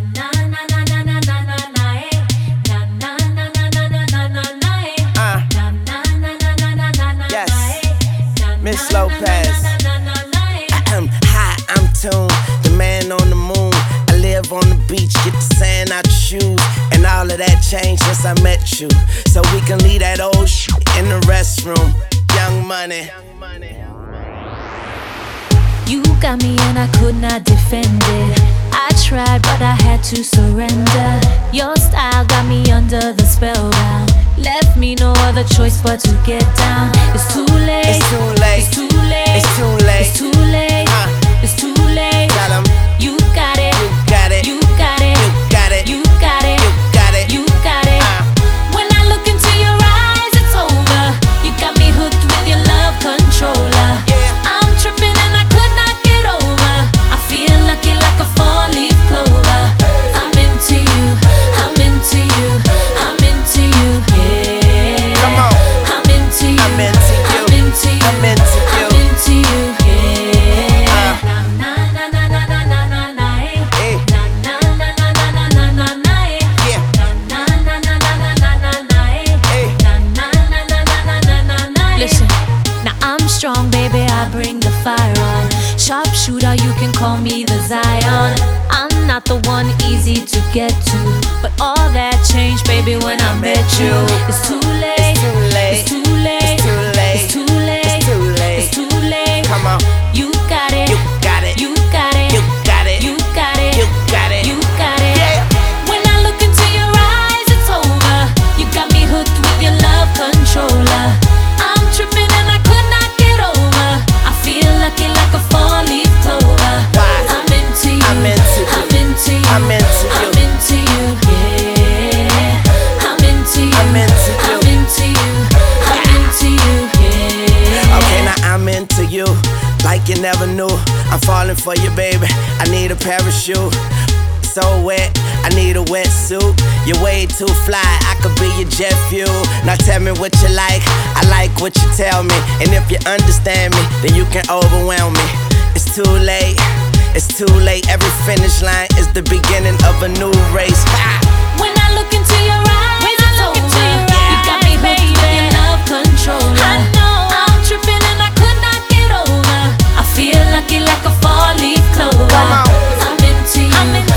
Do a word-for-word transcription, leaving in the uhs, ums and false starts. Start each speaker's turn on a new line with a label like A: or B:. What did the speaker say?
A: Miss Lopez. I'm high, I'm tuned, the man on the moon. I live on the beach, get the sand out your shoes. And all of that changed since I met you. So we can leave that old shit in the restroom. Young Money.
B: You got me and I could not defend it. I tried but I had to surrender. Your style got me under the spellbound. Left me no other choice but to get down. It's too late.
A: It's too late.
B: It's too late.
A: It's too late.
B: It's too late.
A: Uh,
B: it's too late.
A: Tell 'em.
B: You got it.
A: You got it.
B: You got it.
A: You got it.
B: You got it.
A: You got it.
B: You got it.
A: Uh.
B: When I look into your eyes, it's over. You got me hooked with your love controller.
A: Yeah.
B: I'm tripping and I could not get over. I feel lucky like a four-leaf clover. I'm into you. I'm into you. I'm into you. Yeah.
A: Come on.
B: I'm into you.
A: I'm into you.
B: I'm into you.
A: I'm into you.
B: I'm into you. Yeah.
A: Uh.
B: Na na na na na na na na.
A: Hey.
B: Na na na na na na na na na.
A: Yeah.
B: Na na na na na na na na.
A: Hey.
B: Na na na na na na na na. Listen, now I'm strong, baby. I bring the fire on. Sharpshooter, you can call me the Zion. I'm not the one easy to get to, but all that changed, baby, when I met you. It's too late.
A: It's too late.
B: It's too late.
A: It's too late.
B: It's too late.
A: It's too late.
B: It's too late.
A: Come on.
B: You got it.
A: You got it.
B: You got it.
A: You got it.
B: You got it.
A: You got it.
B: You got it.
A: Yeah.
B: When I look into your eyes, it's over. You got me hooked with your love controller. I'm tripping and I could not get over. I feel lucky like a four-leaf clover.
A: Why?
B: I'm into you.
A: I'm into you.
B: I'm into you.
A: I'm into you.
B: I'm into you. Yeah. I'm into you.
A: I'm into you.
B: I'm into you. I'm into you. Yeah.
A: Okay, now I'm into you, like you never knew. I'm falling for you, baby. I need a parachute. So wet, I need a wetsuit. You're way too fly, I could be your jet fuel. Now tell me what you like, I like what you tell me. And if you understand me, then you can overwhelm me. It's too late, it's too late. Every finish line is the beginning of a new race. Ha!
B: When I look into your eyes, it's over. You got me hooked with your love controller. I know I'm tripping and I could not get over. I feel lucky like a four-leaf clover.
A: Come on.
B: I'm into you. I'm into